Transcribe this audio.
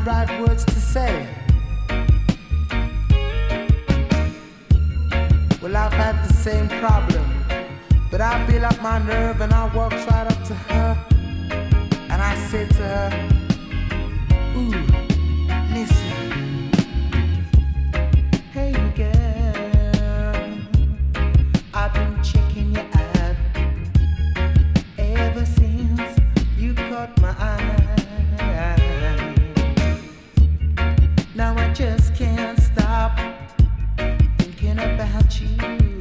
right words to say. Well, I've had the same problem, but I build up my nerve and I walk right up to her and I say to her, ooh, listen, hey girl, I've been checking you out ever since you caught my eye. Now I just can't stop thinking about you.